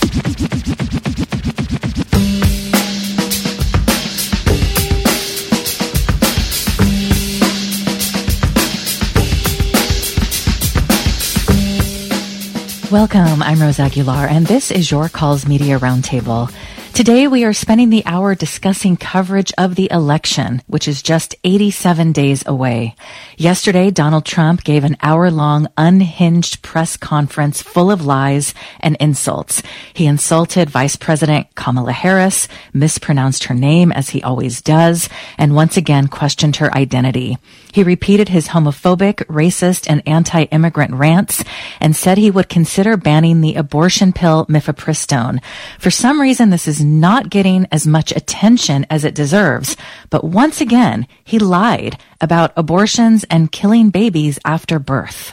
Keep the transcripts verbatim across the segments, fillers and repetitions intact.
Welcome, I'm Rose Aguilar, and this is Your Calls Media Roundtable. Today we are spending the hour discussing coverage of the election, which is just eighty-seven days away. Yesterday, Donald Trump gave an hour-long, unhinged press conference full of lies and insults. He insulted Vice President Kamala Harris, mispronounced her name as he always does, and once again questioned her identity. He repeated his homophobic, racist, and anti-immigrant rants and said he would consider banning the abortion pill mifepristone. For some reason, this is not getting as much attention as it deserves. But once again, he lied about abortions and killing babies after birth.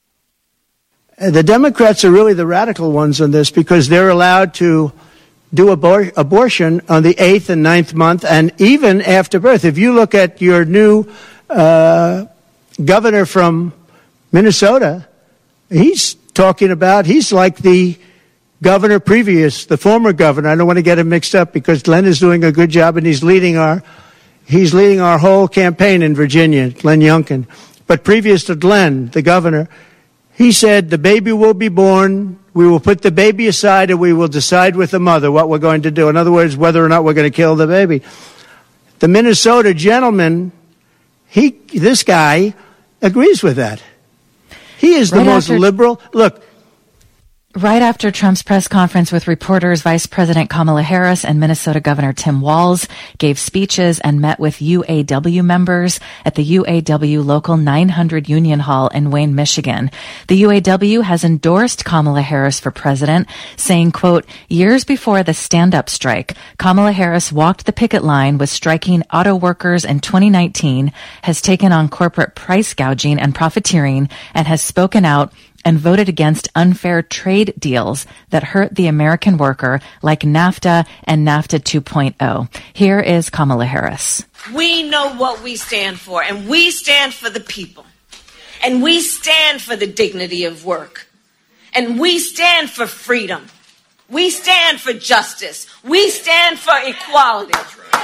The Democrats are really the radical ones on this because they're allowed to do abor- abortion on the eighth and ninth month and even after birth. If you look at your new uh, governor from Minnesota, he's talking about, he's like the governor previous, the former governor. I don't want to get him mixed up because Glenn is doing a good job and he's leading our, he's leading our whole campaign in Virginia, Glenn Youngkin. But previous to Glenn, the governor, he said the baby will be born, we will put the baby aside and we will decide with the mother what we're going to do. In other words, whether or not we're going to kill the baby. The Minnesota gentleman, he, this guy agrees with that. He is the right most after, liberal. Look. Right after Trump's press conference with reporters, Vice President Kamala Harris and Minnesota Governor Tim Walz gave speeches and met with U A W members at the U A W Local nine hundred Union Hall in Wayne, Michigan. The U A W has endorsed Kamala Harris for president, saying, quote, years before the stand-up strike, Kamala Harris walked the picket line with striking auto workers in twenty nineteen, has taken on corporate price gouging and profiteering, and has spoken out and voted against unfair trade deals that hurt the American worker like NAFTA and NAFTA two point oh. Here is Kamala Harris. We know what we stand for, and we stand for the people. And we stand for the dignity of work. And we stand for freedom. We stand for justice. We stand for equality.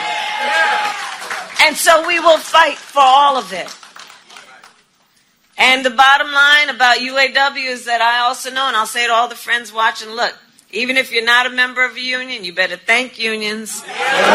And so we will fight for all of it. And the bottom line about U A W is that I also know, and I'll say to all the friends watching, look, even if you're not a member of a union, you better thank unions for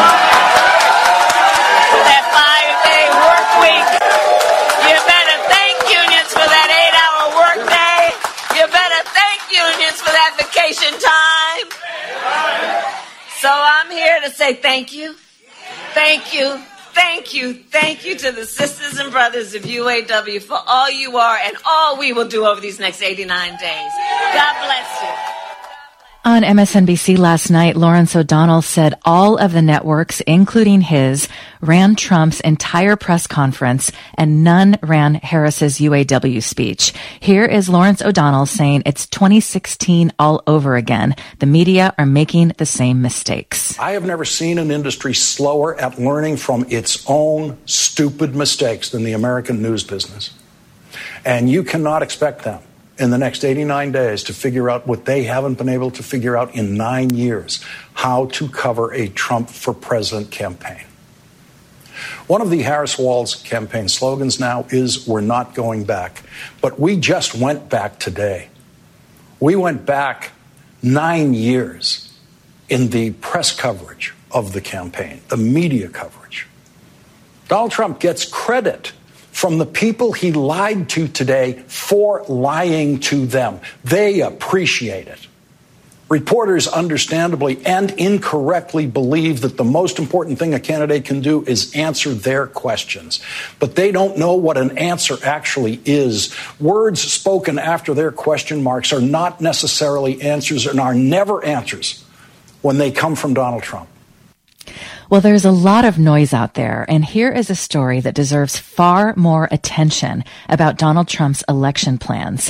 that five-day work week. You better thank unions for that eight-hour work day. You better thank unions for that vacation time. So I'm here to say thank you, thank you. Thank you, thank you to the sisters and brothers of U A W for all you are and all we will do over these next eighty-nine days. God bless you. On M S N B C last night, Lawrence O'Donnell said all of the networks, including his, ran Trump's entire press conference and none ran Harris's U A W speech. Here is Lawrence O'Donnell saying it's twenty sixteen all over again. The media are making the same mistakes. I have never seen an industry slower at learning from its own stupid mistakes than the American news business. And you cannot expect them in the next eighty-nine days to figure out what they haven't been able to figure out in nine years, how to cover a Trump for president campaign. One of the Harris-Walz campaign slogans now is, we're not going back. But we just went back today. We went back nine years in the press coverage of the campaign, the media coverage. Donald Trump gets credit from the people he lied to today for lying to them. They appreciate it. Reporters understandably and incorrectly believe that the most important thing a candidate can do is answer their questions. But they don't know what an answer actually is. Words spoken after their question marks are not necessarily answers and are never answers when they come from Donald Trump. Well, there's a lot of noise out there, and here is a story that deserves far more attention about Donald Trump's election plans.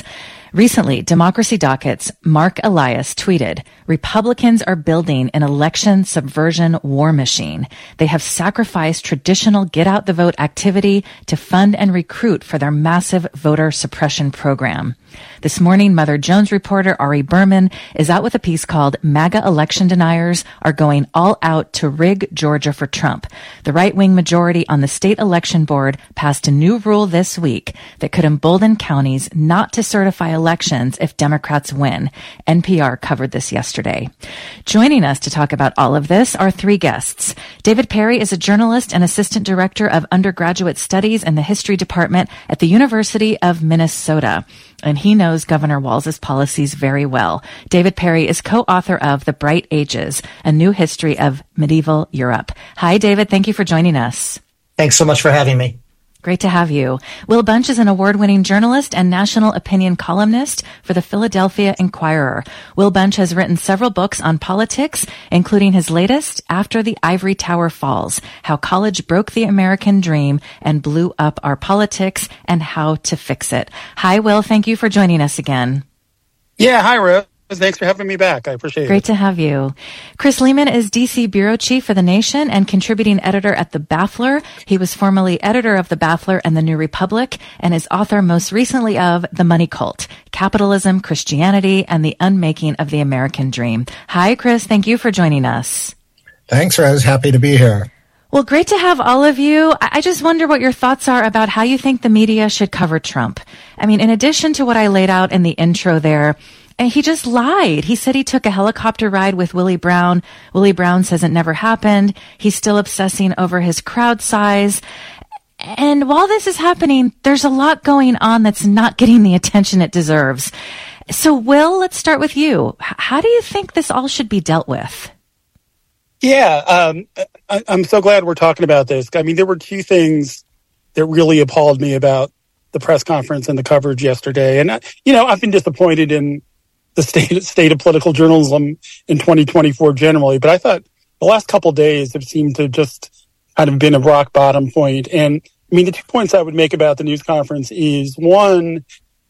Recently, Democracy Docket's Mark Elias tweeted, Republicans are building an election subversion war machine. They have sacrificed traditional get-out-the-vote activity to fund and recruit for their massive voter suppression program. This morning, Mother Jones reporter Ari Berman is out with a piece called MAGA Election Deniers Are Going All Out to Rig Georgia for Trump. The right-wing majority on the state election board passed a new rule this week that could embolden counties not to certify elections if Democrats win. N P R covered this yesterday. Joining us to talk about all of this are three guests. David Perry is a journalist and assistant director of undergraduate studies in the history department at the University of Minnesota, and he knows Governor Walz's policies very well. David Perry is co-author of The Bright Ages, A New History of Medieval Europe. Hi, David. Thank you for joining us. Thanks so much for having me. Great to have you. Will Bunch is an award-winning journalist and national opinion columnist for the Philadelphia Inquirer. Will Bunch has written several books on politics, including his latest, After the Ivory Tower Falls, How College Broke the American Dream and Blew Up Our Politics and How to Fix It. Hi, Will. Thank you for joining us again. Yeah, hi, Rose. Thanks for having me back. I appreciate it. Great to have you. Chris Lehman is D C bureau chief for The Nation and contributing editor at The Baffler. He was formerly editor of The Baffler and The New Republic and is author most recently of The Money Cult, Capitalism, Christianity, and the Unmaking of the American Dream. Hi, Chris. Thank you for joining us. Thanks, Rose. Happy to be here. Well, great to have all of you. I just wonder what your thoughts are about how you think the media should cover Trump. I mean, in addition to what I laid out in the intro there, and he just lied. He said he took a helicopter ride with Willie Brown. Willie Brown says it never happened. He's still obsessing over his crowd size. And while this is happening, there's a lot going on that's not getting the attention it deserves. So, Will, let's start with you. How do you think this all should be dealt with? Yeah, um, I, I'm so glad we're talking about this. I mean, there were two things that really appalled me about the press conference and the coverage yesterday. And, you know, I've been disappointed in the state state of political journalism in twenty twenty-four generally. But I thought the last couple of days have seemed to just kind of been a rock bottom point. And I mean, the two points I would make about the news conference is, one,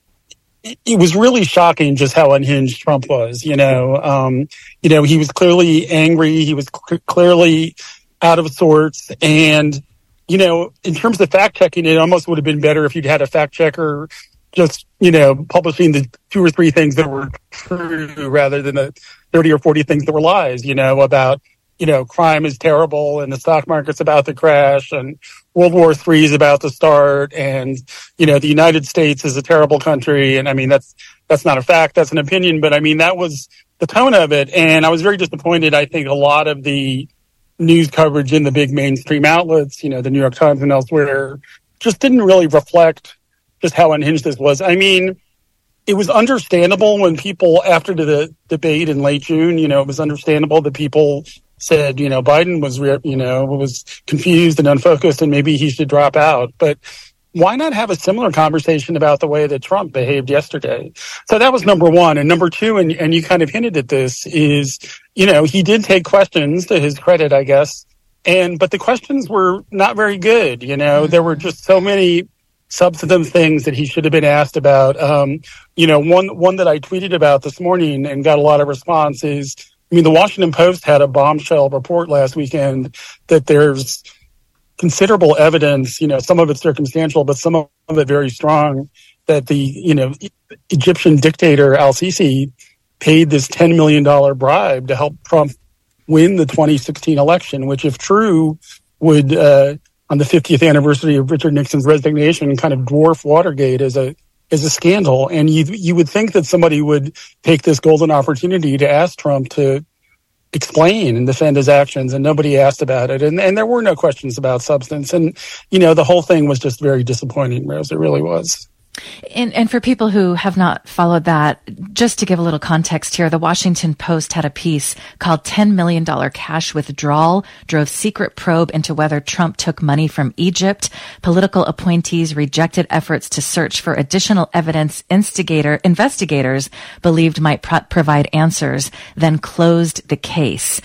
it was really shocking just how unhinged Trump was. You know, um, you know, he was clearly angry. He was cl- clearly out of sorts. And, you know, in terms of fact checking, it almost would have been better if you'd had a fact checker just, you know, publishing the two or three things that were true rather than the thirty or forty things that were lies, you know, about, you know, crime is terrible and the stock market's about to crash and World War Three is about to start and, you know, the United States is a terrible country. And I mean, that's, that's not a fact. That's an opinion. But I mean, that was the tone of it. And I was very disappointed. I think a lot of the news coverage in the big mainstream outlets, you know, the New York Times and elsewhere, just didn't really reflect just how unhinged this was. I mean, it was understandable when people, after the debate in late June, you know, it was understandable that people said, you know, Biden was, you know, was confused and unfocused and maybe he should drop out. But why not have a similar conversation about the way that Trump behaved yesterday? So that was number one. And number two, and, and you kind of hinted at this, is, you know, he did take questions, to his credit, I guess. And, but the questions were not very good. You know, there were just so many substantive things that he should have been asked about. Um, you know, one, one that I tweeted about this morning and got a lot of response is, I mean, the Washington Post had a bombshell report last weekend that there's considerable evidence, you know, some of it circumstantial, but some of it very strong, that the, you know, Egyptian dictator al-Sisi paid this ten million dollars bribe to help Trump win the twenty sixteen election, which, if true, would, uh, on the fiftieth anniversary of Richard Nixon's resignation, kind of dwarf Watergate as a as a scandal. And you you would think that somebody would take this golden opportunity to ask Trump to explain and defend his actions, and nobody asked about it. And, and there were no questions about substance. And, you know, the whole thing was just very disappointing, Rose. It really was. And, and for people who have not followed that, just to give a little context here, the Washington Post had a piece called ten million dollars Cash Withdrawal Drove Secret Probe into Whether Trump Took Money from Egypt. Political appointees rejected efforts to search for additional evidence instigator investigators believed might pro- provide answers, then closed the case.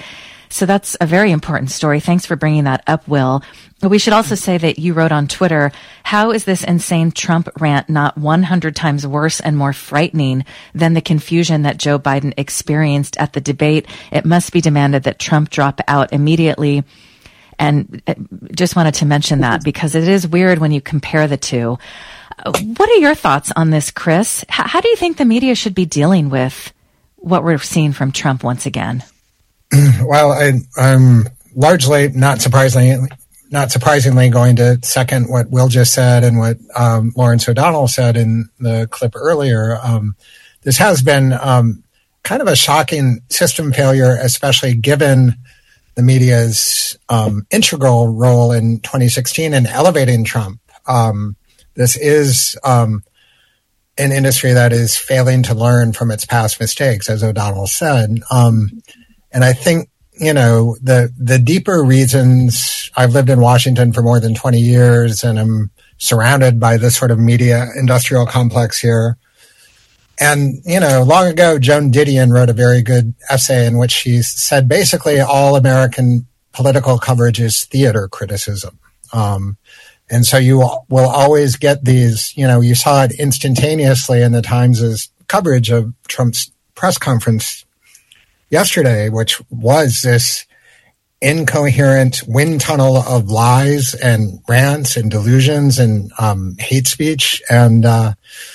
So that's a very important story. Thanks for bringing that up, Will. We should also say that you wrote on Twitter, how is this insane Trump rant not one hundred times worse and more frightening than the confusion that Joe Biden experienced at the debate? It must be demanded that Trump drop out immediately. And just wanted to mention that because it is weird when you compare the two. What are your thoughts on this, Chris? H- how do you think the media should be dealing with what we're seeing from Trump once again? Well, I, I'm largely, not surprisingly, not surprisingly, going to second what Will just said and what um, Lawrence O'Donnell said in the clip earlier. Um, this has been um, kind of a shocking system failure, especially given the media's um, integral role in twenty sixteen in elevating Trump. Um, this is um, an industry that is failing to learn from its past mistakes, as O'Donnell said. Um, And I think, you know, the the deeper reasons, I've lived in Washington for more than twenty years and I'm surrounded by this sort of media industrial complex here. And, you know, long ago, Joan Didion wrote a very good essay in which she said basically all American political coverage is theater criticism. Um, and so you will always get these, you know, you saw it instantaneously in the Times' coverage of Trump's press conference yesterday, which was this incoherent wind tunnel of lies and rants and delusions and um, hate speech. And, uh,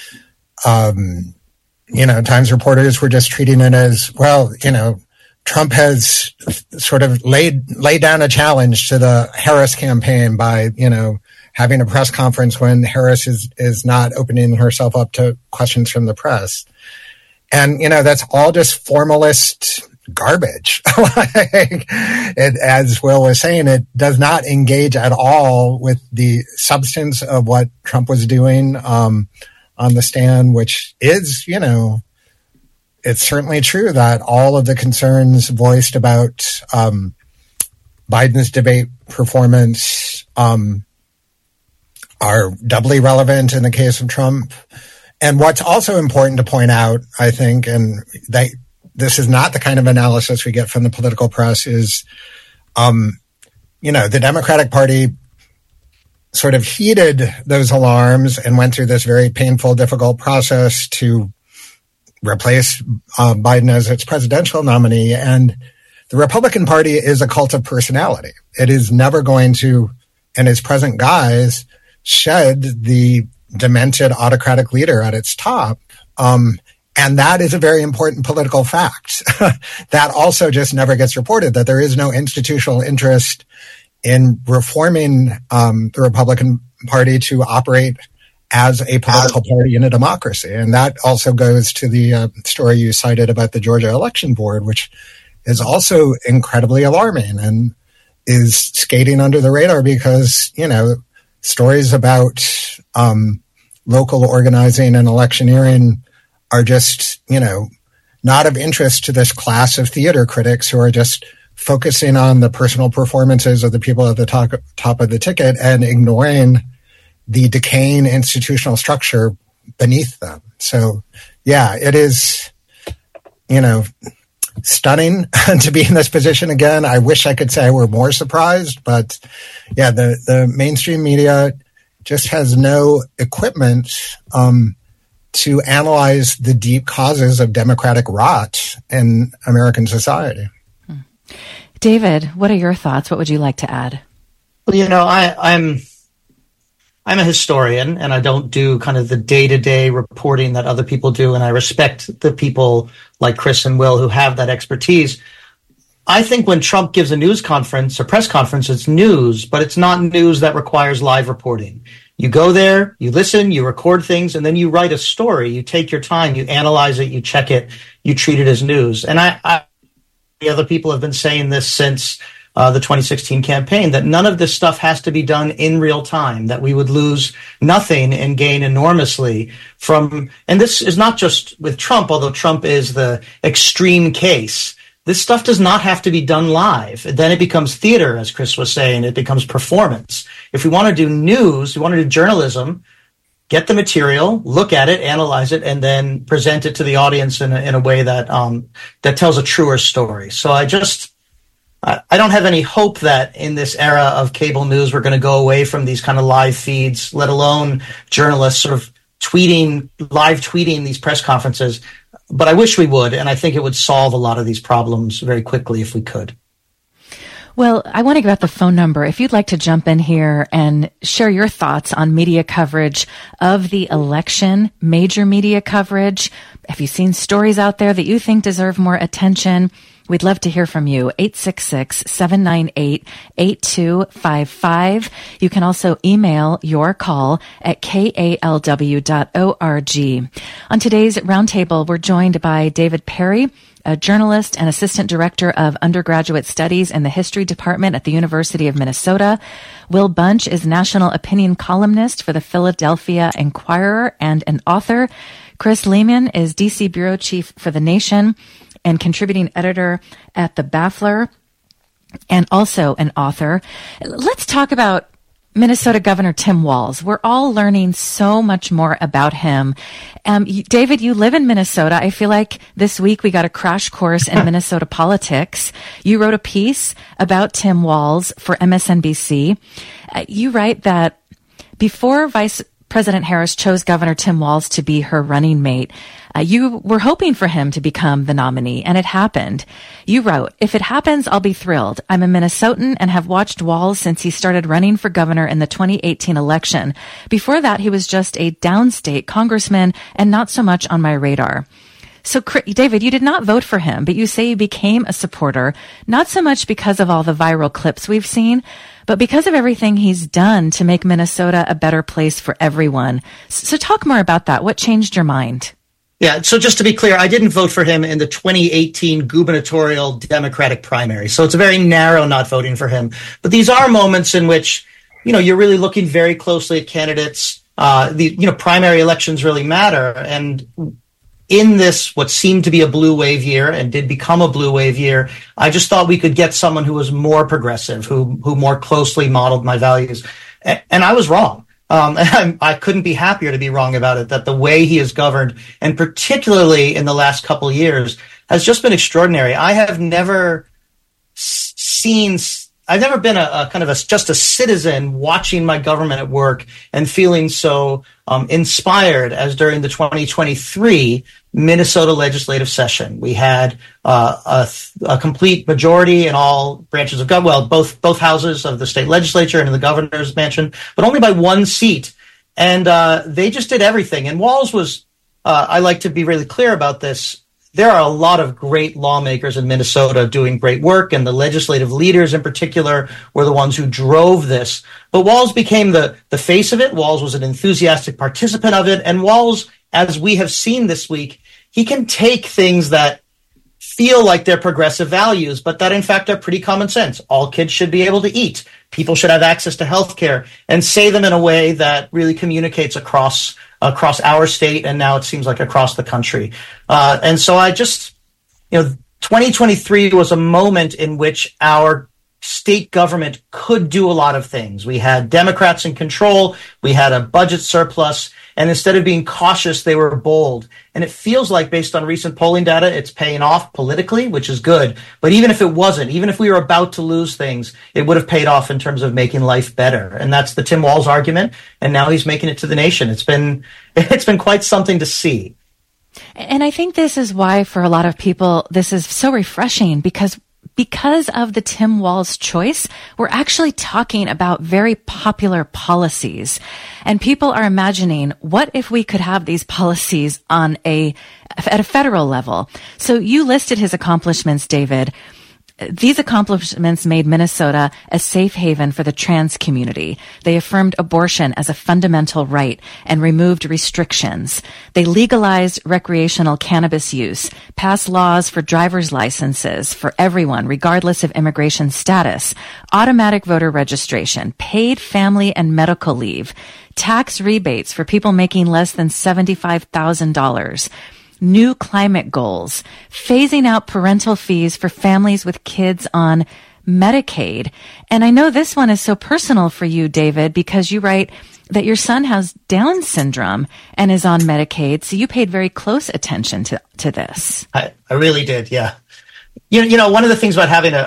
um, you know, Times reporters were just treating it as, well, you know, Trump has sort of laid, laid down a challenge to the Harris campaign by, you know, having a press conference when Harris is, is not opening herself up to questions from the press. And, you know, that's all just formalist garbage. Like, it, as Will was saying, it does not engage at all with the substance of what Trump was doing um, on the stand, which is, you know, it's certainly true that all of the concerns voiced about um, Biden's debate performance um, are doubly relevant in the case of Trump. And what's also important to point out, I think, and they, this is not the kind of analysis we get from the political press, is, um, you know, the Democratic Party sort of heeded those alarms and went through this very painful, difficult process to replace uh, Biden as its presidential nominee. And the Republican Party is a cult of personality. It is never going to, in its present guise, shed the demented autocratic leader at its top. Um, and that is a very important political fact. That also just never gets reported, that there is no institutional interest in reforming um, the Republican Party to operate as a political party in a democracy. And that also goes to the uh, story you cited about the Georgia Election Board, which is also incredibly alarming and is skating under the radar because, you know, stories about um, local organizing and electioneering are just, you know, not of interest to this class of theater critics who are just focusing on the personal performances of the people at the top, top of the ticket and ignoring the decaying institutional structure beneath them. So, yeah, it is, you know, stunning to be in this position again. I wish I could say we're more surprised, but yeah, the, the mainstream media just has no equipment um, to analyze the deep causes of democratic rot in American society. David, what are your thoughts? What would you like to add? Well, you know, I, I'm I'm a historian, and I don't do kind of the day-to-day reporting that other people do, and I respect the people like Chris and Will who have that expertise. I think when Trump gives a news conference, a press conference, it's news, but it's not news that requires live reporting. You go there, you listen, you record things, and then you write a story. You take your time, you analyze it, you check it, you treat it as news. And I, I the other people have been saying this since uh, the twenty sixteen campaign, that none of this stuff has to be done in real time, that we would lose nothing and gain enormously from, and this is not just with Trump, although Trump is the extreme case. This stuff does not have to be done live. Then it becomes theater, as Chris was saying. It becomes performance. If we want to do news, we want to do journalism, get the material, look at it, analyze it, and then present it to the audience in a, in a way that um, that tells a truer story. So I just, I don't have any hope that in this era of cable news, we're going to go away from these kind of live feeds, let alone journalists sort of tweeting, live tweeting these press conferences. But I wish we would, and I think it would solve a lot of these problems very quickly if we could. Well, I want to give out the phone number if you'd like to jump in here and share your thoughts on media coverage of the election, major media coverage. Have you seen stories out there that you think deserve more attention? We'd love to hear from you. eight six six, seven nine eight, eight two five five. You can also email your call at k a l w dot org. On today's roundtable, we're joined by David Perry, a journalist and assistant director of undergraduate studies in the history department at the University of Minnesota. Will Bunch is national opinion columnist for the Philadelphia Inquirer and an author. Chris Lehman is D C bureau chief for The Nation and contributing editor at The Baffler, and also an author. Let's talk about Minnesota Governor Tim Walz. We're all learning so much more about him. Um, David, you live in Minnesota. I feel like this week we got a crash course in Minnesota politics. You wrote a piece about Tim Walz for M S N B C. Uh, you write that before Vice President Harris chose Governor Tim Walz to be her running mate, Uh, you were hoping for him to become the nominee, and it happened. You wrote, "If it happens, I'll be thrilled. I'm a Minnesotan and have watched Walz since he started running for governor in the twenty eighteen election. Before that, he was just a downstate congressman and not so much on my radar." So, David, you did not vote for him, but you say you became a supporter, not so much because of all the viral clips we've seen, but because of everything he's done to make Minnesota a better place for everyone. So talk more about that. What changed your mind? Yeah, so just to be clear, I didn't vote for him in the twenty eighteen gubernatorial Democratic primary. So it's a very narrow not voting for him. But these are moments in which, you know, you're really looking very closely at candidates. Uh, the, you know, primary elections really matter. And in this, what seemed to be a blue wave year and did become a blue wave year, I just thought we could get someone who was more progressive, who, who more closely modeled my values. And, and I was wrong. Um, and I couldn't be happier to be wrong about it, that the way he has governed, and particularly in the last couple of years, has just been extraordinary. I have never seen, I've never been a, a kind of a, just a citizen watching my government at work and feeling so um, inspired as during the twenty twenty-three Minnesota legislative session. We had uh, a, a complete majority in all branches of government, well, both both houses of the state legislature and in the governor's mansion, but only by one seat. And uh, they just did everything. And Walz was, uh, I like to be really clear about this, there are a lot of great lawmakers in Minnesota doing great work, and the legislative leaders in particular were the ones who drove this. But Walz became the, the face of it. Walz was an enthusiastic participant of it. And Walz, as we have seen this week, he can take things that feel like they're progressive values, but that in fact are pretty common sense. All kids should be able to eat. People should have access to health care, and say them in a way that really communicates across across our state, and now it seems like across the country. Uh, and so I just, you know, twenty twenty-three was a moment in which our state government could do a lot of things. We had Democrats in control. We had a budget surplus. And instead of being cautious, they were bold. And it feels like, based on recent polling data, it's paying off politically, which is good. But even if it wasn't, even if we were about to lose things, it would have paid off in terms of making life better. And that's the Tim Walz argument. And now he's making it to the nation. It's been, it's been quite something to see. And I think this is why, for a lot of people, this is so refreshing, because Because of the Tim Walz choice, we're actually talking about very popular policies. And people are imagining, what if we could have these policies on a, at a federal level? So you listed his accomplishments, David. These accomplishments made Minnesota a safe haven for the trans community. They affirmed abortion as a fundamental right and removed restrictions. They legalized recreational cannabis use, passed laws for driver's licenses for everyone, regardless of immigration status, automatic voter registration, paid family and medical leave, tax rebates for people making less than seventy-five thousand dollars, new climate goals, phasing out parental fees for families with kids on Medicaid. And I know this one is so personal for you, David, because you write that your son has Down syndrome and is on Medicaid. So you paid very close attention to, to this. I, I really did, yeah. You know, you know, one of the things about having a, a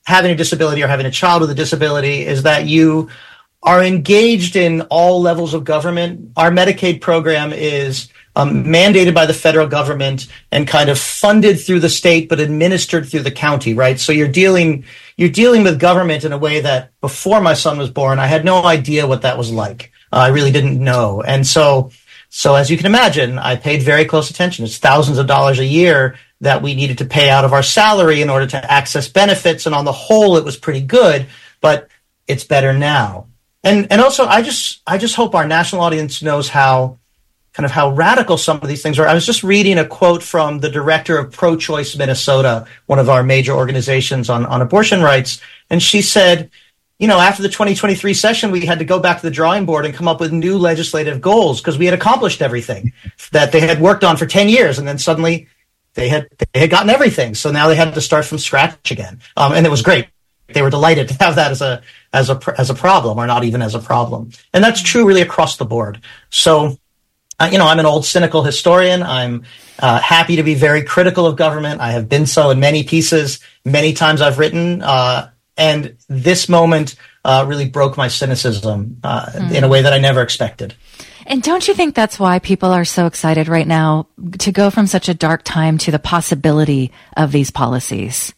having a disability or having a child with a disability is that you are engaged in all levels of government. Our Medicaid program is um, mandated by the federal government and kind of funded through the state, but administered through the county, right? So you're dealing you're dealing with government in a way that before my son was born, I had no idea what that was like. Uh, I really didn't know. And so, so as you can imagine, I paid very close attention. It's thousands of dollars a year that we needed to pay out of our salary in order to access benefits. And on the whole, it was pretty good, but it's better now. And and also, I just I just hope our national audience knows how kind of how radical some of these things are. I was just reading a quote from the director of Pro-Choice Minnesota, one of our major organizations on, on abortion rights. And she said, you know, after the twenty twenty-three session, we had to go back to the drawing board and come up with new legislative goals because we had accomplished everything that they had worked on for ten years. And then suddenly they had they had gotten everything. So now they had to start from scratch again. Um, and it was great. They were delighted to have that as a as a as a problem, or not even as a problem. And that's true really across the board. So, uh, you know, I'm an old cynical historian. I'm uh, happy to be very critical of government. I have been so in many pieces, many times I've written. Uh, and this moment uh, really broke my cynicism uh, mm. in a way that I never expected. And don't you think that's why people are so excited right now to go from such a dark time to the possibility of these policies?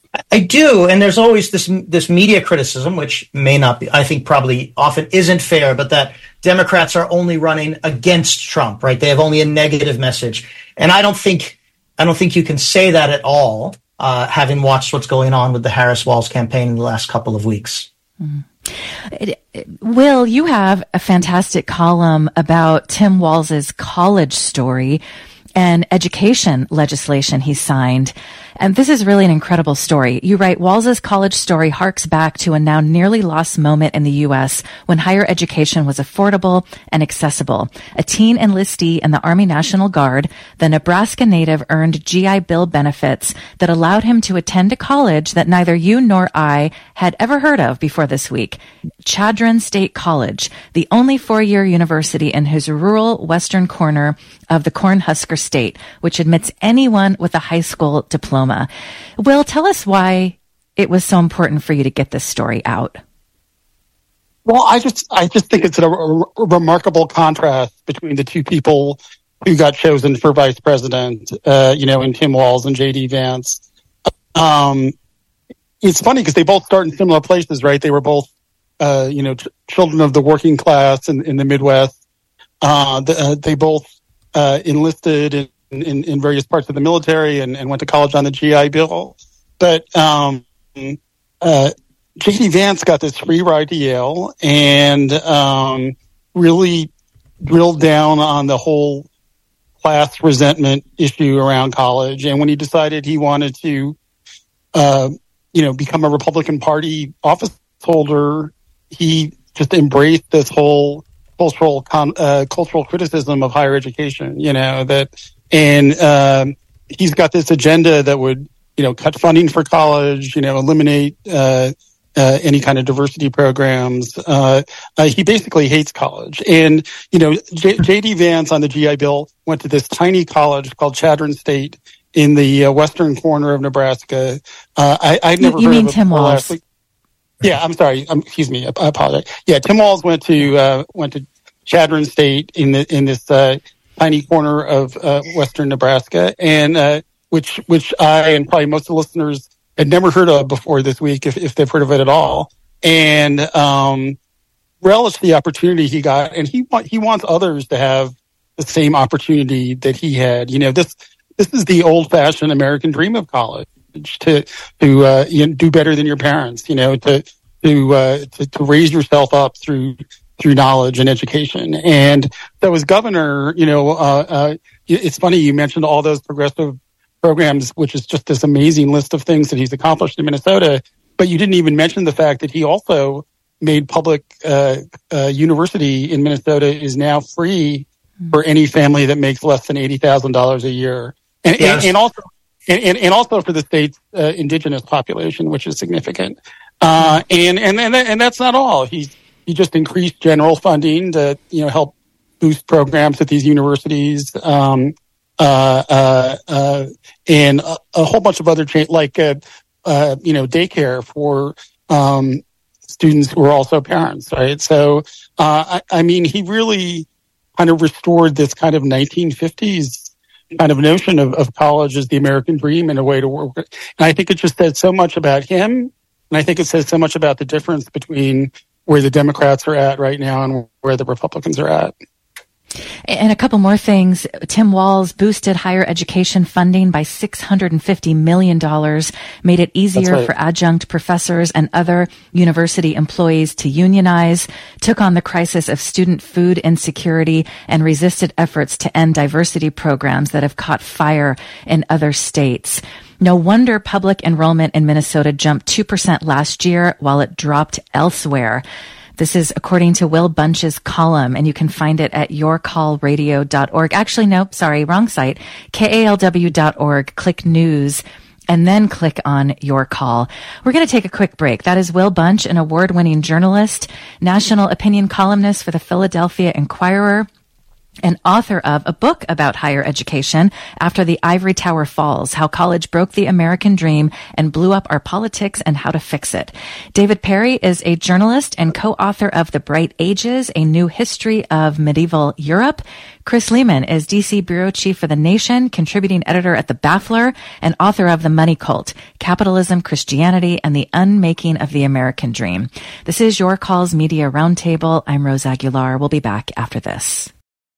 I do, and there's always this this media criticism, which may not be, I think probably often isn't fair, but that Democrats are only running against Trump, right? They have only a negative message. And I don't think I don't think you can say that at all, uh, having watched what's going on with the Harris-Walz campaign in the last couple of weeks. Mm. It, it, Will, you have a fantastic column about Tim Walz's college story and education legislation he signed. And this is really an incredible story. You write, Walz's college story harks back to a now nearly lost moment in the U S when higher education was affordable and accessible. A teen enlistee in the Army National Guard, the Nebraska native earned G I Bill benefits that allowed him to attend a college that neither you nor I had ever heard of before this week. Chadron State College, the only four-year university in his rural western corner of the Cornhusker State, which admits anyone with a high school diploma. Will, tell us why it was so important for you to get this story out. Well, I just I just think it's a, a remarkable contrast between the two people who got chosen for vice president, uh, you know, in Tim Walz and J D Vance. Um, it's funny because they both start in similar places, right? They were both, uh, you know, ch- children of the working class in, in the Midwest. Uh, the, uh, they both uh, enlisted in In, in various parts of the military and, and went to college on the G I Bill. But um, uh, J D Vance got this free ride to Yale and um, really drilled down on the whole class resentment issue around college. And when he decided he wanted to, uh, you know, become a Republican Party office holder, he just embraced this whole cultural con- uh, cultural criticism of higher education. You know that. And um, he's got this agenda that would, you know, cut funding for college, you know, eliminate uh, uh, any kind of diversity programs. Uh, uh, he basically hates college. And, you know, J- J.D. Vance on the G I Bill went to this tiny college called Chadron State in the uh, western corner of Nebraska. Uh, I, I'd never you, you heard mean of it Tim Walz? Yeah, I'm sorry. Um, excuse me. I, I apologize. Yeah, Tim Walz went to uh, went to Chadron State in the in this. Uh, tiny corner of uh, western Nebraska, and uh, which which I and probably most of the listeners had never heard of before this week, if, if they've heard of it at all, and um, relished the opportunity he got, and he he wants others to have the same opportunity that he had. You know, this this is the old-fashioned American dream of college, to to uh, you know, do better than your parents. You know, to to uh, to, to raise yourself up through. through knowledge and education. And so as governor, you know, uh, uh, it's funny you mentioned all those progressive programs, which is just this amazing list of things that he's accomplished in Minnesota. But you didn't even mention the fact that he also made public uh, uh, university in Minnesota is now free for any family that makes less than eighty thousand dollars a year. And, yes. and, and also and, and also for the state's uh, indigenous population, which is significant. Uh, and, and, and, and that's not all. He's, He just increased general funding to, you know, help boost programs at these universities, um, uh, uh, uh, and a, a whole bunch of other change, like uh, uh, you know, daycare for um, students who are also parents, right? So, uh, I, I mean, he really kind of restored this kind of nineteen fifties kind of notion of, of college as the American dream and a way to work. And I think it just says so much about him, and I think it says so much about the difference between where the Democrats are at right now and where the Republicans are at. And a couple more things. Tim Walz boosted higher education funding by six hundred fifty million dollars, made it easier right. for adjunct professors and other university employees to unionize, took on the crisis of student food insecurity, and resisted efforts to end diversity programs that have caught fire in other states. No wonder public enrollment in Minnesota jumped two percent last year while it dropped elsewhere. This is according to Will Bunch's column, and you can find it at your call radio dot org. Actually, nope, sorry, wrong site. K A L W dot org. Click news, and then click on Your Call. We're going to take a quick break. That is Will Bunch, an award-winning journalist, national opinion columnist for the Philadelphia Inquirer, and author of a book about higher education, After the Ivory Tower Falls, How College Broke the American Dream and Blew Up Our Politics and How to Fix It. David Perry is a journalist and co-author of The Bright Ages, A New History of Medieval Europe. Chris Lehman is D C bureau chief for The Nation, contributing editor at The Baffler, and author of The Money Cult, Capitalism, Christianity, and the Unmaking of the American Dream. This is Your Call's Media Roundtable. I'm Rose Aguilar. We'll be back after this.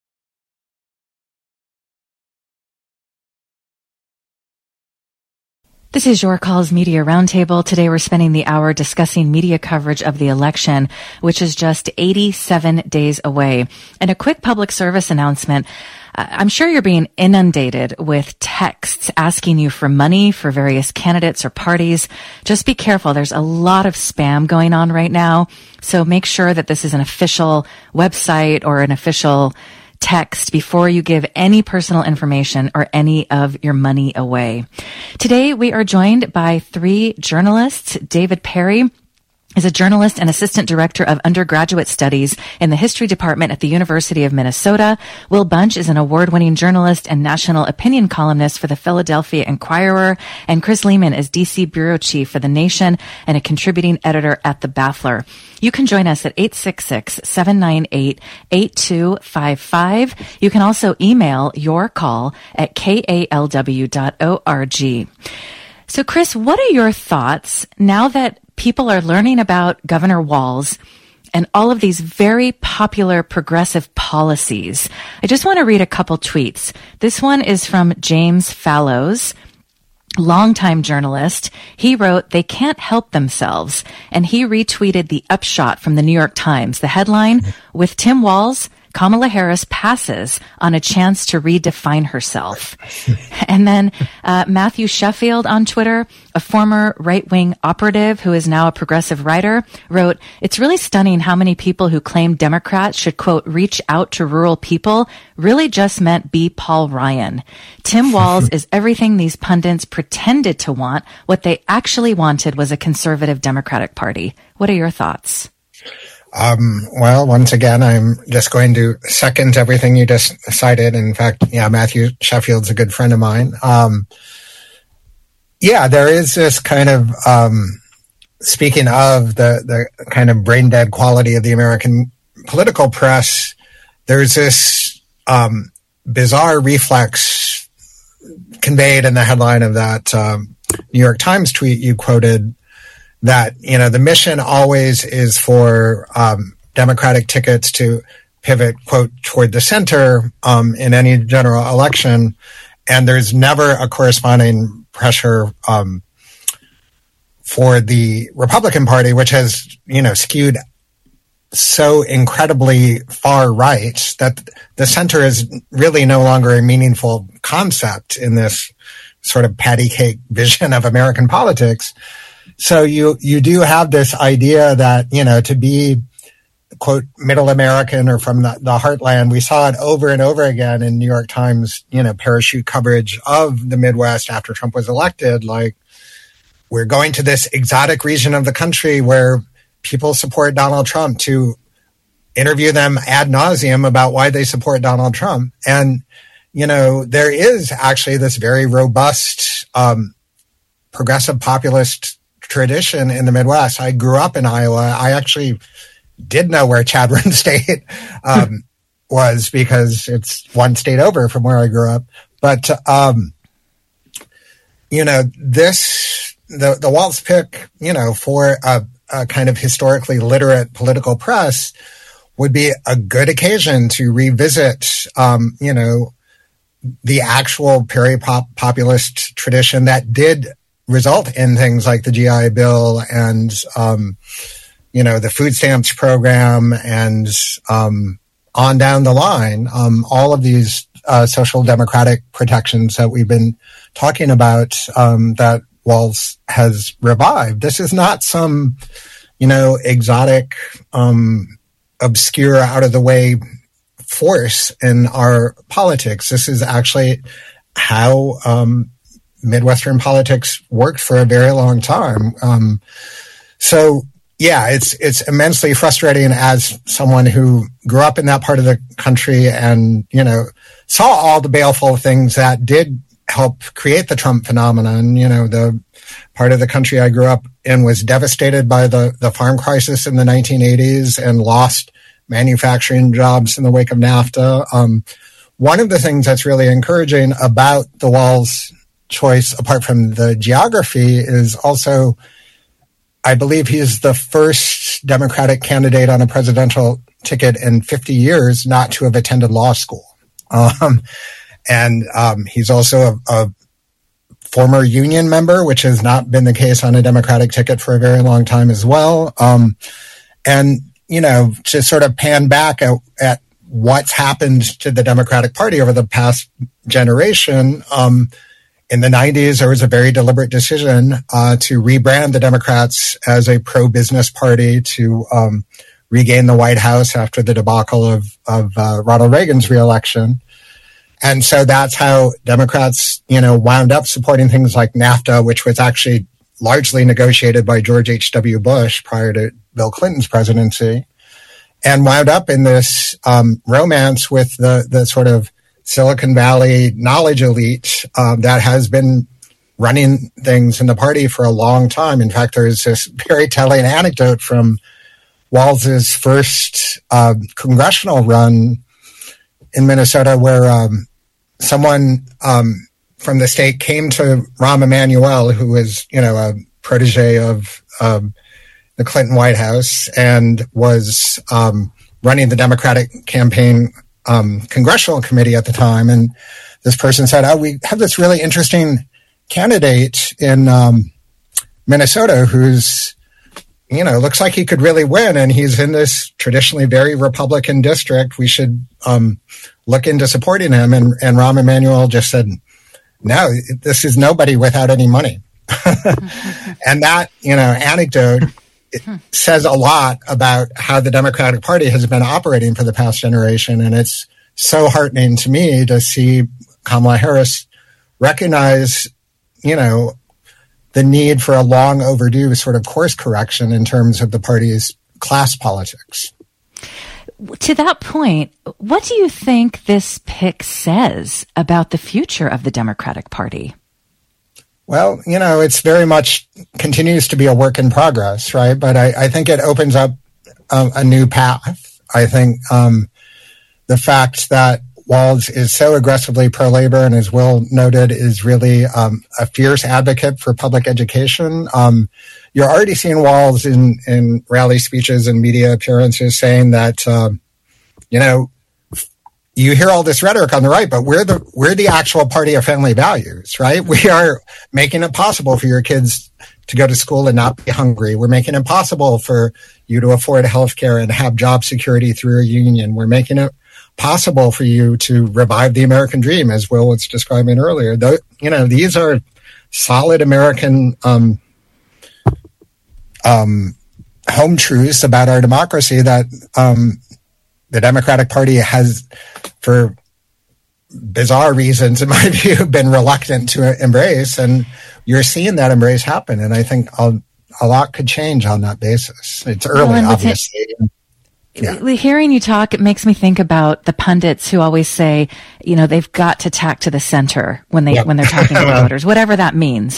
This is Your Call's Media Roundtable. Today we're spending the hour discussing media coverage of the election, which is just eighty-seven days away. And a quick public service announcement. I'm sure you're being inundated with texts asking you for money for various candidates or parties. Just be careful. There's a lot of spam going on right now. So make sure that this is an official website or an official text before you give any personal information or any of your money away. Today, we are joined by three journalists. David Perry is a journalist and assistant director of undergraduate studies in the history department at the University of Minnesota. Will Bunch is an award-winning journalist and national opinion columnist for the Philadelphia Inquirer. And Chris Lehman is D C bureau chief for The Nation and a contributing editor at The Baffler. You can join us at eight six six, seven nine eight, eight two five five. You can also email your call at K A L W dot org. So, Chris, what are your thoughts now that people are learning about Governor Walz and all of these very popular progressive policies? I just want to read a couple tweets. This one is from James Fallows, longtime journalist. He wrote, "They can't help themselves." And he retweeted the upshot from the New York Times. The headline, "With Tim Walz, Kamala Harris passes on a chance to redefine herself." And then uh, Matthew Sheffield on Twitter, a former right-wing operative who is now a progressive writer, wrote, "It's really stunning how many people who claim Democrats should, quote, reach out to rural people really just meant be Paul Ryan. Tim Walz is everything these pundits pretended to want. What they actually wanted was a conservative Democratic Party." What are your thoughts? Um, well, once again, I'm just going to second everything you just cited. In fact, yeah, Matthew Sheffield's a good friend of mine. Um, yeah, there is this kind of, um, speaking of the, the kind of brain dead quality of the American political press, there's this, um, bizarre reflex conveyed in the headline of that, um, New York Times tweet you quoted, that, you know, the mission always is for um, Democratic tickets to pivot, quote, toward the center um, in any general election. And there's never a corresponding pressure um, for the Republican Party, which has, you know, skewed so incredibly far right that the center is really no longer a meaningful concept in this sort of patty cake vision of American politics. So you, you do have this idea that, you know, to be, quote, middle American or from the, the heartland, we saw it over and over again in New York Times, you know, parachute coverage of the Midwest after Trump was elected. Like, we're going to this exotic region of the country where people support Donald Trump, to interview them ad nauseum about why they support Donald Trump. And, you know, there is actually this very robust, um, progressive populist tradition in the Midwest. I grew up in Iowa. I actually did know where Chadron State um, was because it's one state over from where I grew up. But, um, you know, this, the, the Walz pick, you know, for a, a kind of historically literate political press would be a good occasion to revisit, um, you know, the actual peri-populist tradition that did result in things like the G I Bill and, um, you know, the food stamps program and um, on down the line, um, all of these uh, social democratic protections that we've been talking about um, that Walz has revived. This is not some, you know, exotic, um, obscure, out-of-the-way force in our politics. This is actually how um, Midwestern politics worked for a very long time. Um, so, yeah, it's it's immensely frustrating as someone who grew up in that part of the country and, you know, saw all the baleful things that did help create the Trump phenomenon. You know, the part of the country I grew up in was devastated by the, the farm crisis in the nineteen eighties and lost manufacturing jobs in the wake of NAFTA. Um, one of the things that's really encouraging about the Walz choice, apart from the geography, is also, I believe he is the first Democratic candidate on a presidential ticket in fifty years not to have attended law school. Um, and um, he's also a, a former union member, which has not been the case on a Democratic ticket for a very long time as well. Um, and, you know, to sort of pan back at, at what's happened to the Democratic Party over the past generation, um, in the nineties, there was a very deliberate decision uh, to rebrand the Democrats as a pro-business party to um, regain the White House after the debacle of, of uh, Ronald Reagan's reelection. And so that's how Democrats, you know, wound up supporting things like NAFTA, which was actually largely negotiated by George H W. Bush prior to Bill Clinton's presidency, and wound up in this um, romance with the the sort of Silicon Valley knowledge elite um, that has been running things in the party for a long time. In fact, there's this very telling anecdote from Walz's first uh, congressional run in Minnesota where um, someone um, from the state came to Rahm Emanuel, who was, you know, a protege of um, the Clinton White House and was um, running the Democratic campaign Um, congressional committee at the time, and this person said, "Oh, we have this really interesting candidate in um, Minnesota who's, you know, looks like he could really win, and he's in this traditionally very Republican district. We should um, look into supporting him." And, and Rahm Emanuel just said, "No, this is nobody without any money." And that, you know, anecdote it says a lot about how the Democratic Party has been operating for the past generation. And it's so heartening to me to see Kamala Harris recognize, you know, the need for a long overdue sort of course correction in terms of the party's class politics. To that point, what do you think this pick says about the future of the Democratic Party? Well, you know, it's very much continues to be a work in progress, right? But I, I think it opens up um, a new path. I think um, the fact that Walz is so aggressively pro-labor and, as Will noted, is really um, a fierce advocate for public education. Um, you're already seeing Walz in, in rally speeches and media appearances saying that, um, you know, you hear all this rhetoric on the right, but we're the we're the actual party of family values, right? We are making it possible for your kids to go to school and not be hungry. We're making it possible for you to afford health care and have job security through a union. We're making it possible for you to revive the American dream, as Will was describing earlier. Though, you know, these are solid American um, um, home truths about our democracy that um, the Democratic Party has, for bizarre reasons, in my view, been reluctant to embrace. And you're seeing that embrace happen. And I think a, a lot could change on that basis. It's early, well, obviously. Yeah. Hearing you talk, it makes me think about the pundits who always say, you know, they've got to tack to the center when they, yep. when they're talking to voters, whatever that means.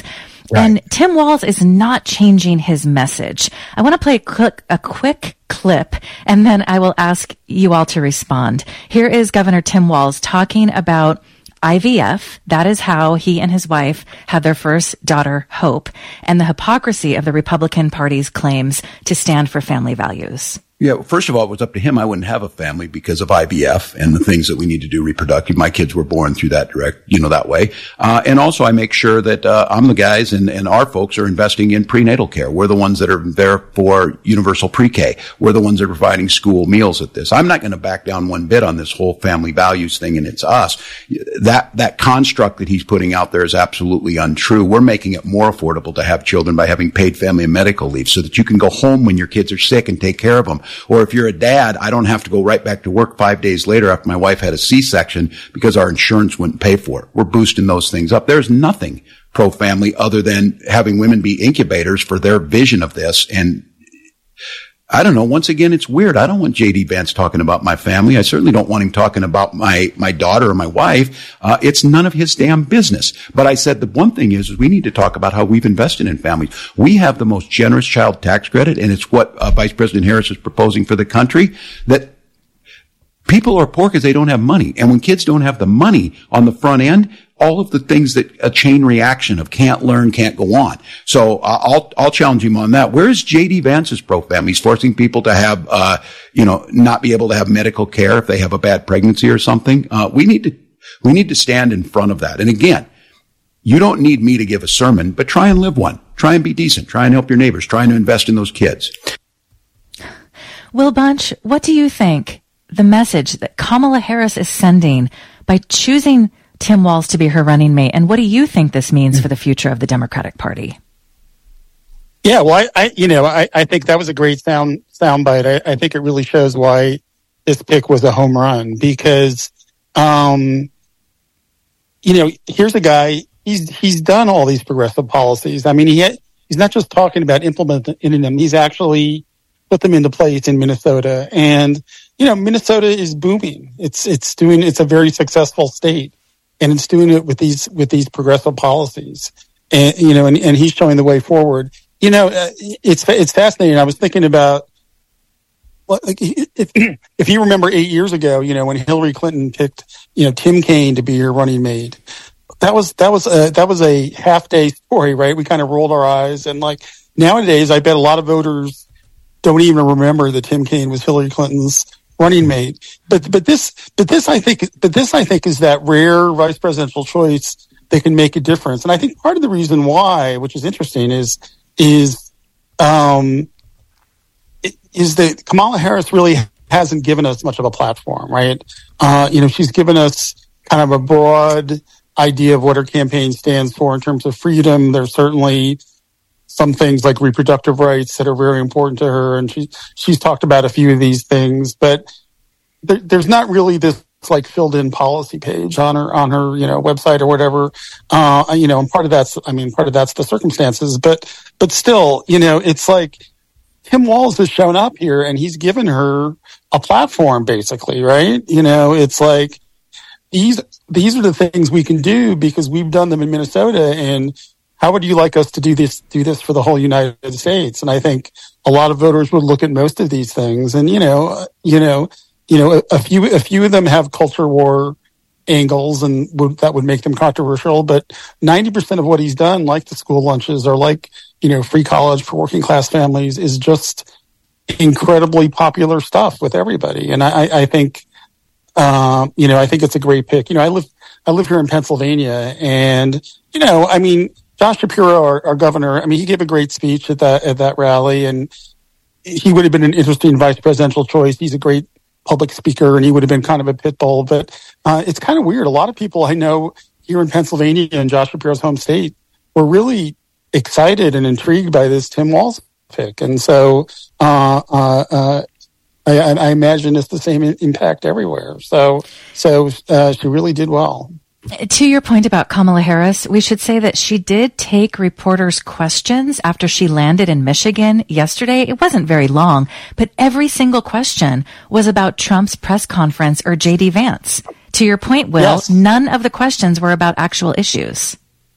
Right. And Tim Walz is not changing his message. I want to play a quick, a quick clip, and then I will ask you all to respond. Here is Governor Tim Walz talking about I V F. That is how he and his wife had their first daughter, Hope, and the hypocrisy of the Republican Party's claims to stand for family values. Yeah, first of all, it was up to him. I wouldn't have a family because of I V F and the things that we need to do reproductive. My kids were born through that direct, you know, that way. Uh, and also I make sure that, uh, I'm the guys and, and our folks are investing in prenatal care. We're the ones that are there for universal pre-K. We're the ones that are providing school meals at this. I'm not going to back down one bit on this whole family values thing and it's us. That, that construct that he's putting out there is absolutely untrue. We're making it more affordable to have children by having paid family and medical leave so that you can go home when your kids are sick and take care of them. Or if you're a dad, I don't have to go right back to work five days later after my wife had a C-section because our insurance wouldn't pay for it. We're boosting those things up. There's nothing pro-family other than having women be incubators for their vision of this. And I don't know. Once again, it's weird. I don't want J D Vance talking about my family. I certainly don't want him talking about my, my daughter or my wife. Uh, it's none of his damn business. But I said the one thing is, is we need to talk about how we've invested in families. We have the most generous child tax credit, and it's what uh, Vice President Harris is proposing for the country, that people are poor because they don't have money. And when kids don't have the money on the front end, all of the things that a chain reaction of can't learn, can't go on. So uh, I'll, I'll challenge him on that. Where's J D Vance's pro-family? He's forcing people to have, uh, you know, not be able to have medical care if they have a bad pregnancy or something. Uh, we need to, we need to stand in front of that. And again, you don't need me to give a sermon, but try and live one. Try and be decent. Try and help your neighbors. Try and invest in those kids. Will Bunch, what do you think the message that Kamala Harris is sending by choosing Tim Walz to be her running mate, and what do you think this means for the future of the Democratic Party? Yeah, well, I, I you know, I, I think that was a great sound soundbite. I, I think it really shows why this pick was a home run because, um, you know, here's a guy. He's he's done all these progressive policies. I mean, he had, he's not just talking about implementing them. He's actually put them into place in Minnesota, and you know, Minnesota is booming. It's it's doing. It's a very successful state. And it's doing it with these with these progressive policies, and you know, and, and he's showing the way forward. You know, uh, it's it's fascinating. I was thinking about, like, if if you remember eight years ago, you know, when Hillary Clinton picked, you know, Tim Kaine to be her running mate, that was that was a, that was a half day story, right? We kind of rolled our eyes, and like nowadays, I bet a lot of voters don't even remember that Tim Kaine was Hillary Clinton's running mate. But, but this, but this, I think, but this, I think is that rare vice presidential choice that can make a difference. And I think part of the reason why, which is interesting, is, is, um, is that Kamala Harris really hasn't given us much of a platform, right? Uh, you know, she's given us kind of a broad idea of what her campaign stands for in terms of freedom. There's certainly some things like reproductive rights that are very important to her, and she she's talked about a few of these things, but there, there's not really this like filled in policy page on her on her you know website or whatever. Uh, you know, and part of that's I mean part of that's the circumstances, but but still, you know, it's like Tim Walz has shown up here and he's given her a platform, basically, right? You know, it's like these these are the things we can do because we've done them in Minnesota, and how would you like us to do this, do this for the whole United States? And I think a lot of voters would look at most of these things and, you know, you know, you know, a, a few, a few of them have culture war angles and would, that would make them controversial. But ninety percent of what he's done, like the school lunches or like, you know, free college for working class families, is just incredibly popular stuff with everybody. And I, I think, um, you know, I think it's a great pick. You know, I live, I live here in Pennsylvania, and, you know, I mean, Josh Shapiro, our, our governor, I mean, he gave a great speech at that, at that rally, and he would have been an interesting vice presidential choice. He's a great public speaker, and he would have been kind of a pit bull, but, uh, it's kind of weird. A lot of people I know here in Pennsylvania and Josh Shapiro's home state were really excited and intrigued by this Tim Walz pick. And so, uh, uh, uh, I, I imagine it's the same impact everywhere. So, so, uh, she really did well. To your point about Kamala Harris, we should say that she did take reporters' questions after she landed in Michigan yesterday. It wasn't very long, but every single question was about Trump's press conference or J D Vance. To your point, Will, yes. None of the questions were about actual issues.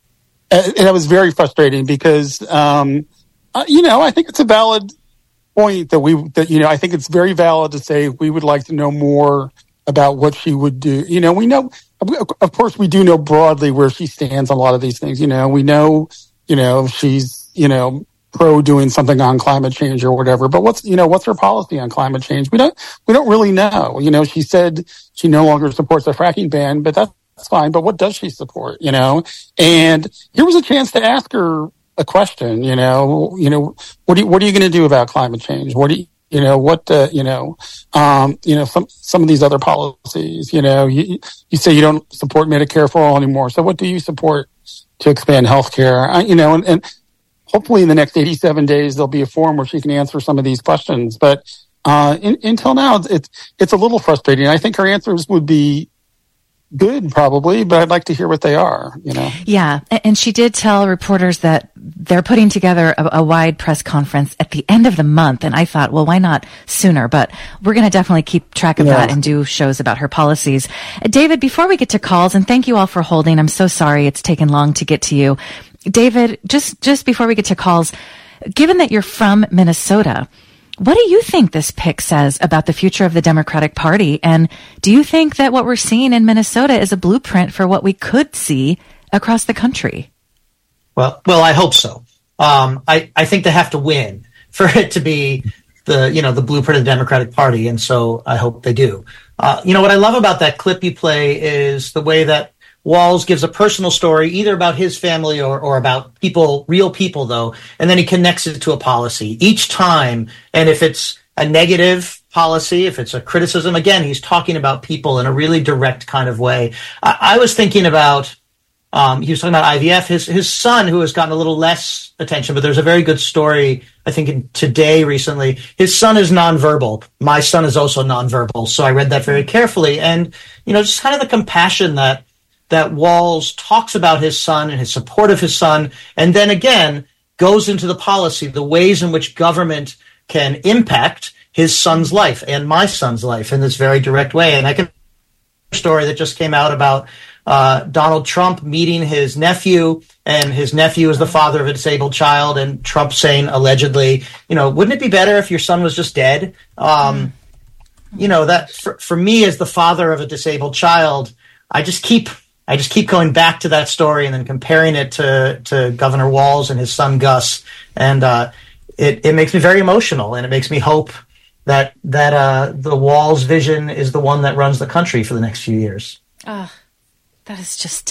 and that was very frustrating because, um, uh, you know, I think it's a valid point that we, that, you know, I think it's very valid to say we would like to know more about what she would do. You know, we know, of course, we do know broadly where she stands on a lot of these things. You know, we know, you know, she's, you know, pro doing something on climate change or whatever, but what's, you know, what's her policy on climate change? We don't, we don't really know. You know, she said she no longer supports the fracking ban, but that's fine. But what does she support? You know, and here was a chance to ask her a question, you know, you know, what are you, what are you going to do about climate change? What do you, you know, what, uh, you know, um, you know, some, some of these other policies, you know, you, you say you don't support Medicare for all anymore. So what do you support to expand healthcare? Uh, you know, and, and hopefully in the next eighty-seven days, there'll be a forum where she can answer some of these questions. But, uh, in, until now, it's, it's a little frustrating. I think her answers would be good, probably, but I'd like to hear what they are, you know? Yeah. And she did tell reporters that they're putting together a, a wide press conference at the end of the month. And I thought, well, why not sooner? But we're going to definitely keep track of yeah. that and do shows about her policies. David, before we get to calls, and thank you all for holding. I'm so sorry it's taken long to get to you. David, just, just before we get to calls, given that you're from Minnesota, what do you think this pick says about the future of the Democratic Party? And do you think that what we're seeing in Minnesota is a blueprint for what we could see across the country? Well, well, I hope so. Um, I, I think they have to win for it to be the, you know, the blueprint of the Democratic Party. And so I hope they do. Uh, you know, what I love about that clip you play is the way that Walz gives a personal story, either about his family or, or about people, real people, though, and then he connects it to a policy each time. And if it's a negative policy, if it's a criticism, again, he's talking about people in a really direct kind of way. I, I was thinking about, um, he was talking about I V F, his, his son, who has gotten a little less attention, but there's a very good story, I think, in Today recently. His son is nonverbal. My son is also nonverbal. So I read that very carefully. And, you know, just kind of the compassion that that Walz talks about his son and his support of his son, and then again goes into the policy, the ways in which government can impact his son's life and my son's life in this very direct way. And I can a story that just came out about uh, Donald Trump meeting his nephew, and his nephew is the father of a disabled child, and Trump saying allegedly, you know, wouldn't it be better if your son was just dead? Um, you know, that for, for me as the father of a disabled child, I just keep I just keep going back to that story and then comparing it to, to Governor Walz and his son Gus. And uh, it, it makes me very emotional, and it makes me hope that that uh, the Walz vision is the one that runs the country for the next few years. Oh, that is just,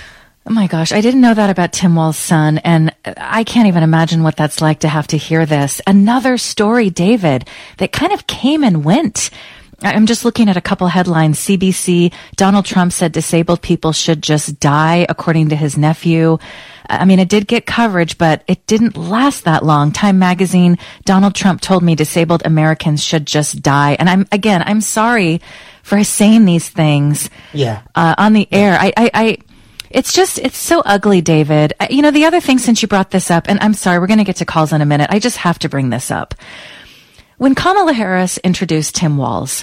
oh my gosh. I didn't know that about Tim Walz's son, and I can't even imagine what that's like to have to hear this. Another story, David, that kind of came and went. I'm just looking at a couple headlines. C B C, Donald Trump said disabled people should just die, according to his nephew. I mean, it did get coverage, but it didn't last that long. Time magazine, Donald Trump told me disabled Americans should just die. And I'm, again, I'm sorry for saying these things yeah. uh, on the air. I, I, I, it's just, it's so ugly, David. You know, the other thing, since you brought this up, and I'm sorry, we're going to get to calls in a minute. I just have to bring this up. When Kamala Harris introduced Tim Walz,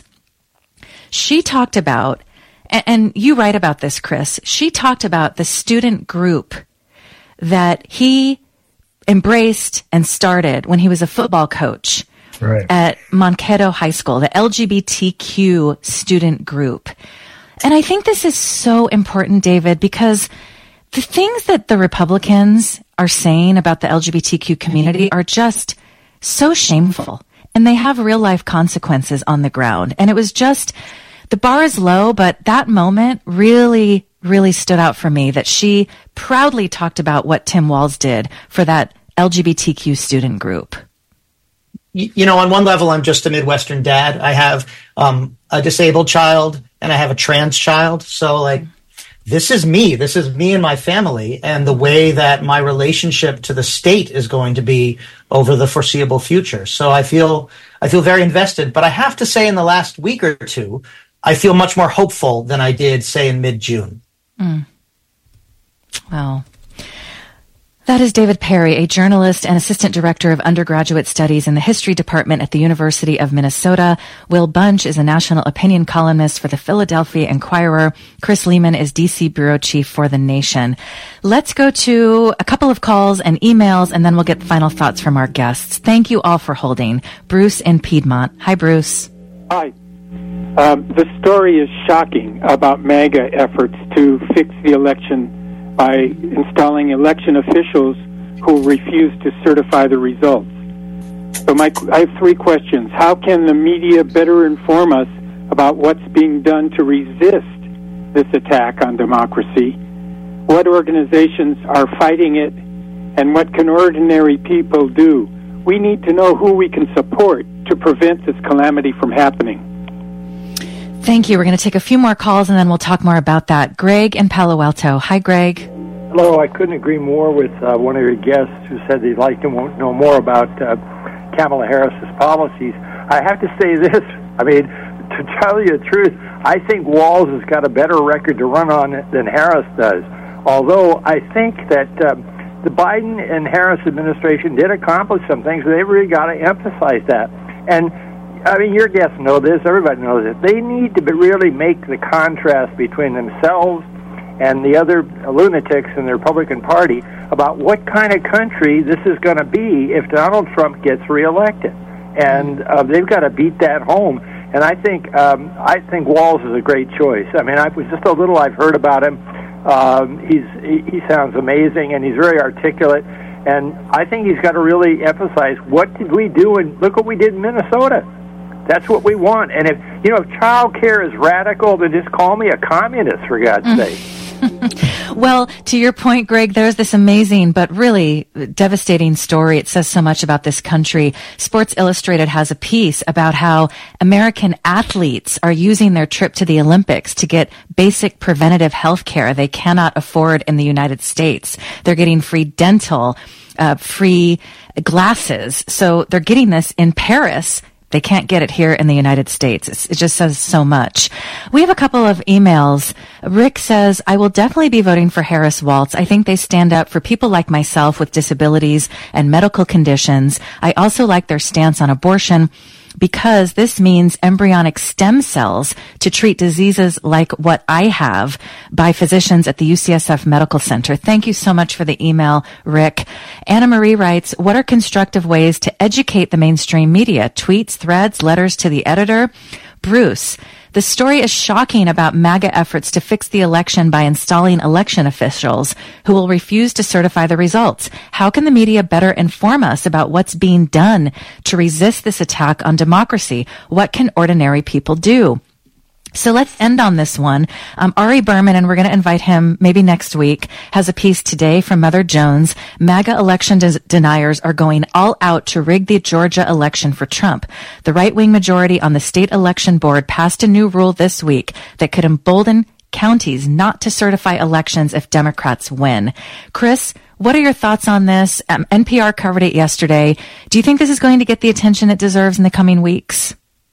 she talked about, and you write about this, Chris, she talked about the student group that he embraced and started when he was a football coach right. at Mankato High School, the L G B T Q student group. And I think this is so important, David, because the things that the Republicans are saying about the L G B T Q community are just so shameful. And they have real life consequences on the ground. And it was just, the bar is low, but that moment really, really stood out for me, that she proudly talked about what Tim Walz did for that L G B T Q student group. You know, on one level, I'm just a Midwestern dad. I have um, a disabled child and I have a trans child. So like, this is me. This is me and my family, and the way that my relationship to the state is going to be over the foreseeable future. So I feel, I feel very invested, but I have to say in the last week or two, I feel much more hopeful than I did, say, in mid-June. Mm. Wow. That is David Perry, a journalist and assistant director of undergraduate studies in the history department at the University of Minnesota. Will Bunch is a national opinion columnist for the Philadelphia Inquirer. Chris Lehman is D C bureau chief for The Nation. Let's go to a couple of calls and emails, and then we'll get final thoughts from our guests. Thank you all for holding. Bruce in Piedmont. Hi, Bruce. Hi. Um, the story is shocking about MAGA efforts to fix the election by installing election officials who refuse to certify the results. So my, I have three questions. How can the media better inform us about what's being done to resist this attack on democracy? What organizations are fighting it? And what can ordinary people do? We need to know who we can support to prevent this calamity from happening. Thank you. We're going to take a few more calls and then we'll talk more about that. Greg in Palo Alto. Hi, Greg. Hello. I couldn't agree more with uh, one of your guests who said they'd like to know more about uh, Kamala Harris's policies. I have to say this. I mean, to tell you the truth, I think Walz has got a better record to run on than Harris does. Although I think that uh, the Biden and Harris administration did accomplish some things, they really got to emphasize that. And I mean, your guests know this, everybody knows it. They need to be really make the contrast between themselves and the other lunatics in the Republican Party about what kind of country this is going to be if Donald Trump gets reelected. And uh, they've got to beat that home. And I think um, I think Walz is a great choice. I mean, I was just a little I've heard about him. Um, he's he, he sounds amazing, and he's very articulate. And I think he's got to really emphasize what did we do, and look what we did in Minnesota. That's what we want. And if, you know, if child care is radical, then just call me a communist, for God's mm. sake. Well, to your point, Greg, there's this amazing but really devastating story. It says so much about this country. Sports Illustrated has a piece about how American athletes are using their trip to the Olympics to get basic preventative health care they cannot afford in the United States. They're getting free dental, uh, free glasses. So they're getting this in Paris. They can't get it here in the United States. It's, it just says so much. We have a couple of emails. Rick says, I will definitely be voting for Harris-Walz. I think they stand up for people like myself with disabilities and medical conditions. I also like their stance on abortion, because this means embryonic stem cells to treat diseases like what I have by physicians at the U C S F Medical Center. Thank you so much for the email, Rick. Anna Marie writes, what are constructive ways to educate the mainstream media? Tweets, threads, letters to the editor? Bruce, the story is shocking about MAGA efforts to fix the election by installing election officials who will refuse to certify the results. How can the media better inform us about what's being done to resist this attack on democracy? What can ordinary people do? So let's end on this one. Um, Ari Berman, and we're going to invite him maybe next week, has a piece today from Mother Jones. MAGA election des- deniers are going all out to rig the Georgia election for Trump. The right-wing majority on the state election board passed a new rule this week that could embolden counties not to certify elections if Democrats win. Chris, what are your thoughts on this? Um, N P R covered it yesterday. Do you think this is going to get the attention it deserves in the coming weeks?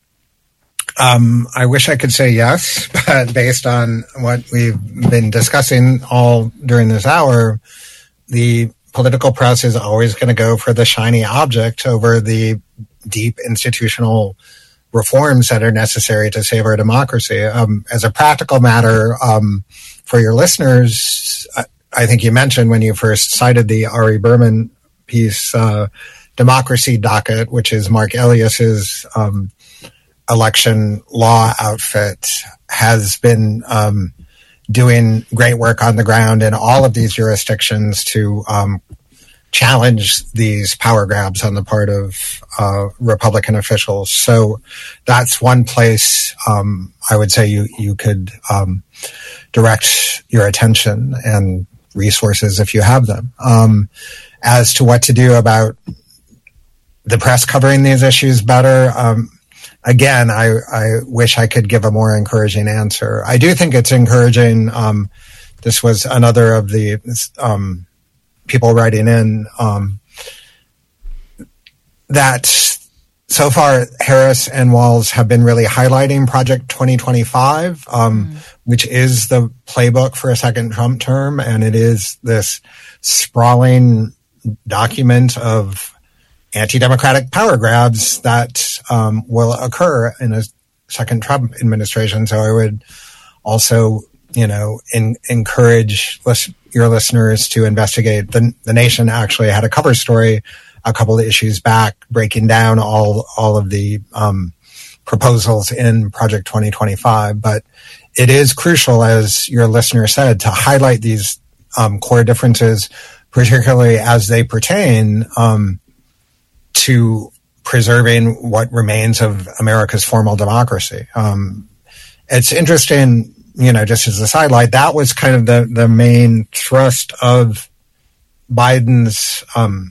Um, I wish I could say yes, but based on what we've been discussing all during this hour, the political press is always going to go for the shiny object over the deep institutional reforms that are necessary to save our democracy. Um, as a practical matter, um, for your listeners, I, I think you mentioned when you first cited the Ari Berman piece, uh, Democracy Docket, which is Mark Elias's, um, election law outfit, has been um, doing great work on the ground in all of these jurisdictions to um, challenge these power grabs on the part of uh, Republican officials. So that's one place um, I would say you, you could um, direct your attention and resources if you have them. Um, as to what to do about the press covering these issues better, um, Again, I, I wish I could give a more encouraging answer. I do think it's encouraging. Um, this was another of the um, people writing in um, that so far, Harris and Walz have been really highlighting Project twenty twenty-five, um, mm. which is the playbook for a second Trump term. And it is this sprawling document of anti-democratic power grabs that um, will occur in a second Trump administration. So I would also, you know, in, encourage lis- your listeners to investigate. The, the Nation actually had a cover story a couple of issues back, breaking down all all of the um, proposals in Project twenty twenty-five. But it is crucial, as your listener said, to highlight these um, core differences, particularly as they pertain um, to preserving what remains of America's formal democracy. Um, it's interesting, you know, just as a sidelight, that was kind of the, the main thrust of Biden's um,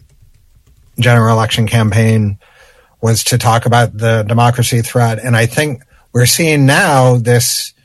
general election campaign, was to talk about the democracy threat. And I think we're seeing now this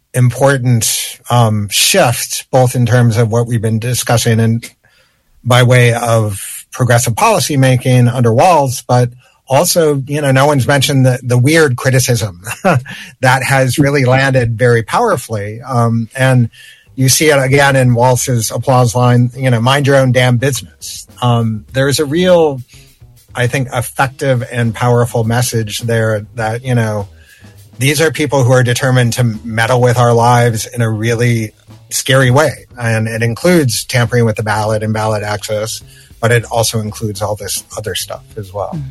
important um, shift, both in terms of what we've been discussing and by way of progressive policy making under Walz, but also, you know, no one's mentioned the, the weird criticism that has really landed very powerfully. Um, and you see it again in Walz's applause line, you know, mind your own damn business. Um, there's a real, I think, effective and powerful message there that, you know, these are people who are determined to meddle with our lives in a really scary way. And it includes tampering with the ballot and ballot access, but it also includes all this other stuff as well. Mm.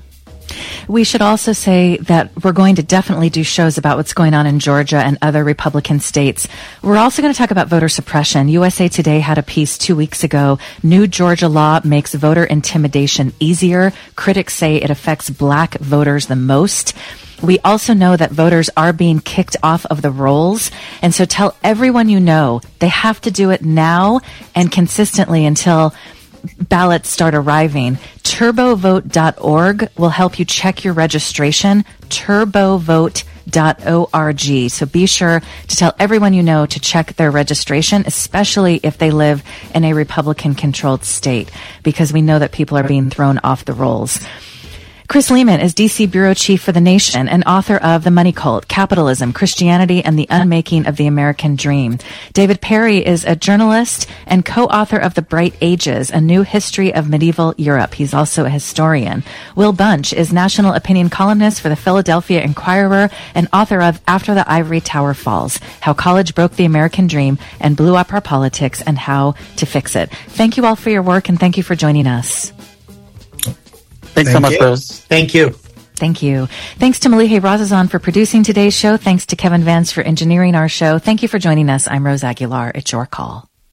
We should also say that we're going to definitely do shows about what's going on in Georgia and other Republican states. We're also going to talk about voter suppression. U S A Today had a piece two weeks ago. New Georgia law makes voter intimidation easier. Critics say it affects black voters the most. We also know that voters are being kicked off of the rolls. And so tell everyone you know they have to do it now and consistently until ballots start arriving. turbo vote dot org will help you check your registration. turbo vote dot org. So be sure to tell everyone you know to check their registration, especially if they live in a Republican-controlled state, because we know that people are being thrown off the rolls. Chris Lehman is D C Bureau Chief for The Nation and author of The Money Cult, Capitalism, Christianity, and the Unmaking of the American Dream. David Perry is a journalist and co-author of The Bright Ages, A New History of Medieval Europe. He's also a historian. Will Bunch is national opinion columnist for the Philadelphia Inquirer and author of After the Ivory Tower Falls, How College Broke the American Dream and Blew Up Our Politics and How to Fix It. Thank you all for your work, and thank you for joining us. Thanks Thank so much, Rose. Thank you. Thank you. Thanks to Malihe Razazan for producing today's show. Thanks to Kevin Vance for engineering our show. Thank you for joining us. I'm Rose Aguilar. It's your call.